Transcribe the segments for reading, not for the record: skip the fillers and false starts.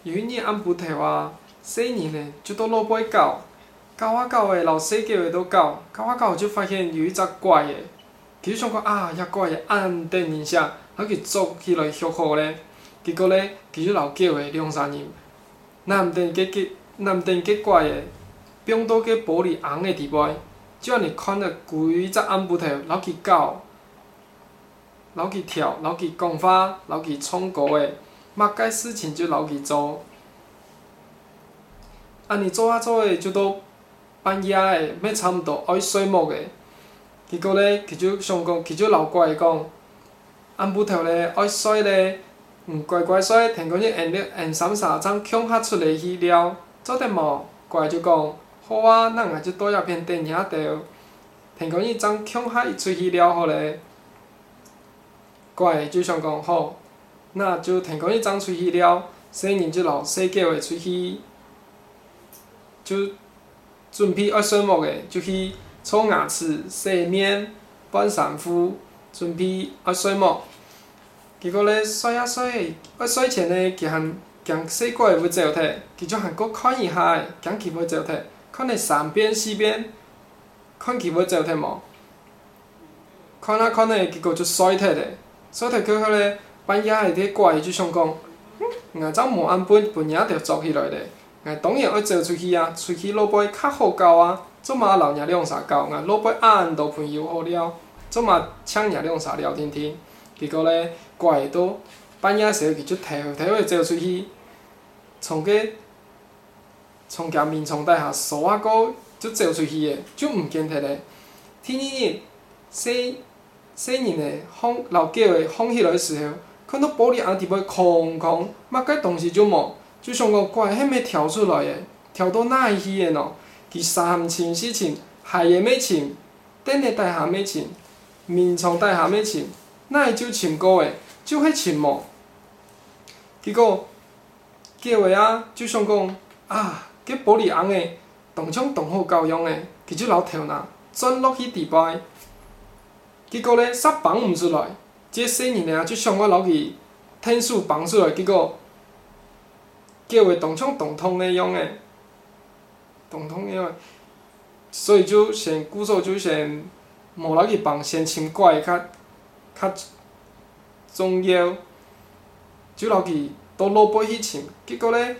有一日暗晡头啊，细年呢就倒路尾狗，狗的老细叫的倒狗，狗就发现有一只怪的，伊就想讲啊，遐怪的按电一下，他去捉起来吓唬咧。结果咧，伊就老叫的2、3日，若毋定结怪的，变倒去玻璃红的地位，就安尼看着规只暗晡头，老去狗，老去跳，老去讲话，老去唱歌的。物件事情就留去做，安尼做的就到半夜的，要差毋多爱睡梦的。结果咧，伊就想讲，伊就老怪讲，暗晡头咧爱睡咧，乖乖睡，听讲伊闲3张恐吓出来去了，做得无？怪就讲，好啊，咱也就倒遐片电影着。听讲伊张恐吓伊出去了后咧，怪就想讲好。那就听讲伊昨出去了，细年就老细叫的出去，就准备爱睡梦的，就去冲牙齿、洗面、换衫裤，准备爱睡梦。结果咧，洗啊洗，爱睡前咧，行细怪要走体，伊就行过看一下的，行去要走体，看咧3遍4遍，看去要走体无？看啊看咧，结果就甩体咧，甩体过后咧。半夜的迄怪就想讲，昨无按本影着捉起来咧，当然爱走出去啊，出去落尾较好交啊，做嘛老娘2、3交，落尾按都朋友好了，做嘛抢2、3聊天天，结果咧怪都半夜时伊就摕的走出去，从家眠床底下梳啊膏就走出去的，就毋见摕咧。天日细年的老叫的放起来时候。看到玻璃红伫尾空空，物件东西就无，就想讲怪迄物跳出来的，跳到哪会去的喏？伊3穿4穿，鞋也要穿，顶个底下要穿，面床底下要穿，哪会就穿过的？就迄穿无。结果叫的啊，就想讲啊，迄玻璃红的，当枪当好够用的，伊就老跳呐，转落去地摆。结果咧，煞放毋出来。即细年啊，就上我老去天数放出来，结果叫的当枪当通的用的，所以就先鼓手就先无老去放，先请怪较重要，就老去倒落尾去请，结果咧，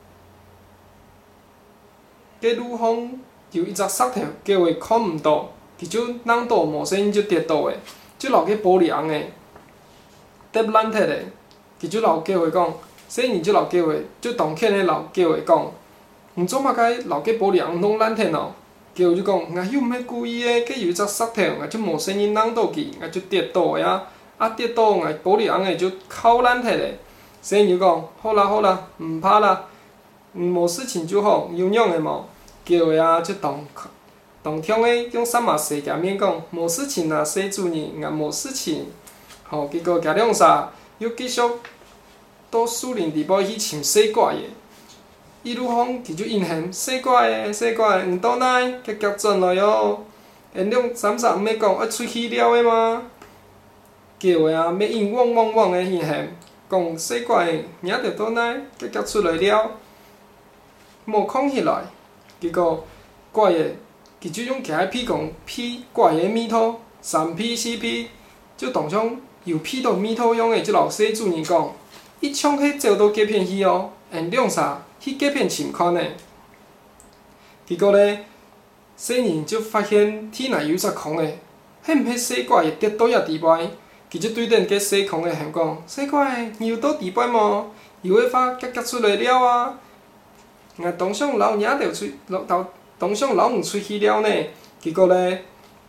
迄女方就一只杀头，叫的看毋到，伊就人倒无声音就跌倒的，就留去玻璃红的。跌烂铁的，伊就老叫话讲，细年就老叫话，就当起咧老叫话讲，毋做嘛该留去玻璃红弄烂铁咯？叫就讲，又毋免故意的，计有一只杀头，就无声音人倒去，就跌倒的啊，跌倒玻璃红的就敲烂铁的。细年就讲，好啦，毋怕啦，无事情就好，有样的无？叫的啊，就当听的用三马洗甲面讲，无事情啦，洗主任，无事情。吼，结果行2、3，又继续到树林底尾去寻细怪的。一路风伊就应现细怪的，毋倒来，急转来哦。因2、3毋免讲，爱出去了的吗？叫的啊，要应汪的应现，讲细怪的，领着倒来，急出来了，无空起来。结果怪的，伊就用徛屁讲屁怪的米土，3批4批，就当像。又劈到米土用的，即老细主任讲，伊冲迄走到隔片去哦，因2、3去隔片寻看呢。结果咧，细年就发现天内有一只空的，迄毋迄细怪会跌倒遐地摆，伊就对顶个细空的喊讲：细怪，你有倒地摆无？油的花急出来了啊！当上老娘着当上老母出去了呢。结果咧。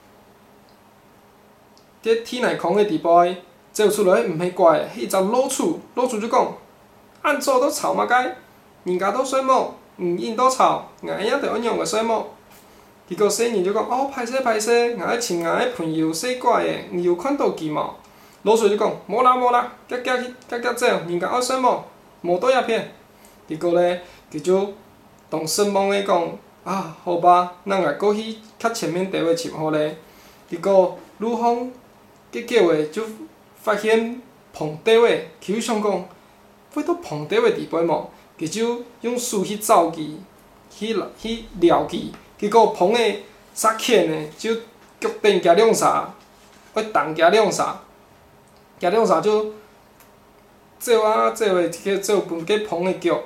伫天内空的地摆走出来，毋迄怪，迄只老鼠就讲：按做都吵嘛该，人家都睡梦，因都吵，硬着安样个睡梦。结果细年就讲：哦，歹势，硬请硬朋友洗怪的，你有看到佢无？老鼠就讲：无啦，急走，人家爱睡梦，无倒遐片。结果咧，伊就当失望的讲：啊，好吧，咱也过去较前面地位寻好咧。结果女方。结果诶，就发现碰底的，伊就想讲，要倒碰底的地摆无？ 其就用水去走去，去撩去，结果棚诶杀欠诶，就决定行两下，要动行两下，行两下就做啊做诶，去做分过棚诶脚，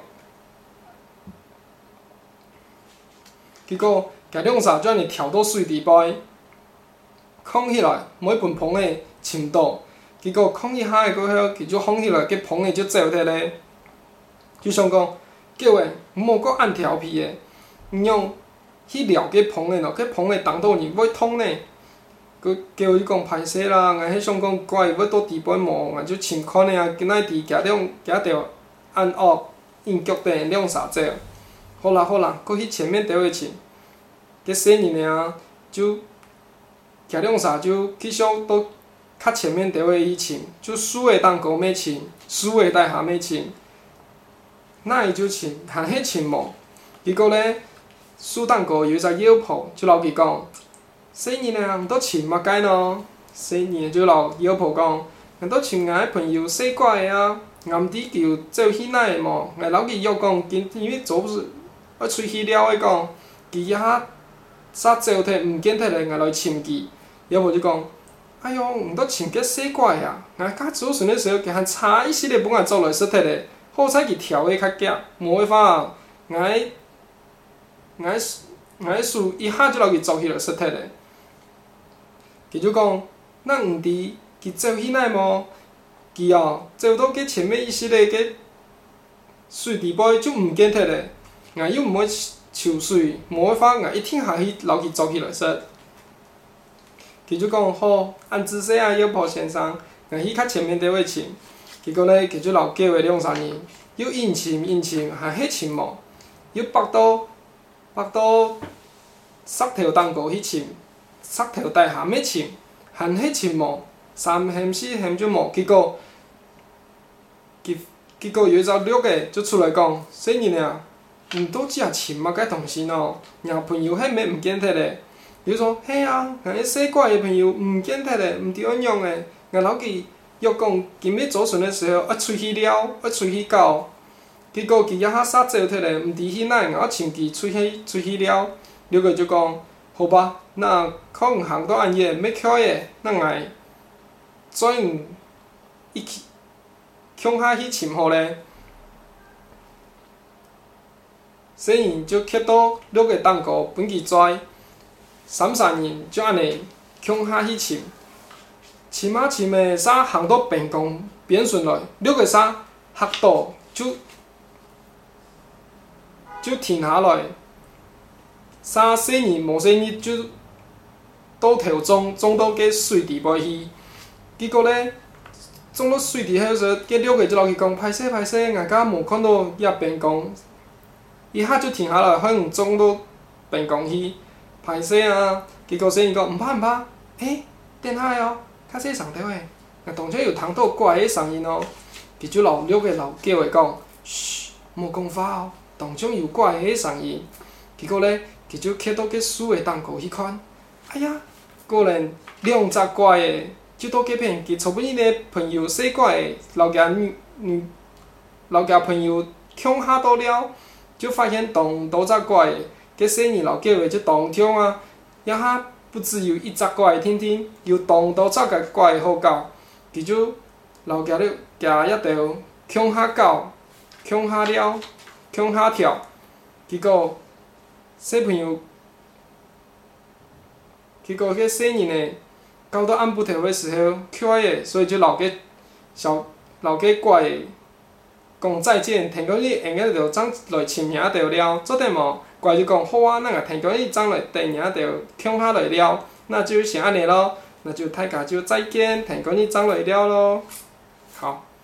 结果行两下就安尼跳到水底杯，放起来，每分棚诶深度，结果放一下诶过后，佮就放起来，佮棚诶就走起咧。就想讲，叫诶，毋好阁按调皮诶，用去撩个棚诶咯，个棚诶动到你要通呢，佮叫伊讲歹势啦，我迄想讲怪要倒伫杯毛，我就情款诶啊，今仔日行着按恶应脚顶两三节，好啦好啦，搁去前面倒位穿，佮细年尔就行两下就去想倒较前面倒位去穿，就输诶当高尾穿，输诶带下尾穿。那伊就穿，含迄穿无，结果咧，树蛋糕有一只妖婆，就老佮讲，细年啊，毋倒穿嘛该喏。细年就老妖婆讲，毋倒穿我朋友洗怪的啊，我毋知叫做迄哪个无，我老佮又讲，今天做不是，我出去了的讲，伊遐啥糟摕毋见摕咧，我来穿去。妖婆就讲，哎哟，毋倒穿个洗怪啊，我甲做顺的时候，佮差一丝咧，本来做来说摕咧。好彩佮跳个较夹，无办法，我输一下就老佮做起来失体咧。佮就讲，咱毋伫佮做迄奈无，佮做到佮前面一时咧佮水池杯就毋见摕咧，我又毋会抽水，无办法，我一挺下去老佮做起来失。佮就讲好，按姿势啊，妖婆先生，我去较前面倒位穿。结果咧，佮就老叫诶两三年，又硬穿，还迄穿无，又绑到塞条蛋糕去穿，塞条带下尾穿，还迄穿无，三嫌四嫌就无，结果有一只绿个就出来讲，细年啊，毋倒只穿嘛该同时喏，然后朋友迄物毋见摕咧，伊就说嘿啊，我迄洗怪诶朋友毋见摕咧，毋对安用诶，我老记。又讲，今日做船的时候，出去了，出去到，结果伊遐煞糟摕咧，毋知迄哪我穿去出去了，了个就讲，好吧，那可能行到暗夜，要巧诶，咱来转一去向下去寻好咧，所以就捡到了个蛋糕，本去拽，三人就安尼向下去寻。深啊深诶，衫行到边讲变顺来，了个衫下倒就停下来，衫细年无细年就倒跳撞到个水池尾去，结果咧撞到水池迄时候，个了个就老去讲歹势，我甲无看到遐边讲，伊下就停下来，可能撞到边讲去，歹势啊！结果细年讲毋怕，等下哦。较细上条诶，若当初有通倒怪个声音哦，伊就老了个老叫伊讲，嘘，莫讲话哦，当中有怪个声音。结果咧，伊就捡到个输诶蛋糕迄款，哎呀，果然2只怪个，就倒计片，伊初本伊个朋友洗怪个老朋友向下倒了，就发现同多只怪个，个细年老叫伊就当中啊，遐下。不只有一只怪天天，有同多只个怪好搞，伊就老行了行一条向下搞，向下了，向下跳，结果小朋友，结果迄细年诶，到到按不跳诶时候，巧个，所以就老个怪个讲再见，听讲你下个就长来亲兄着了，做点无？怪就讲好啊，咱也听讲你长来第二着向下来了，那就先安尼咯，那就大家就再见，听讲你长来了咯，好。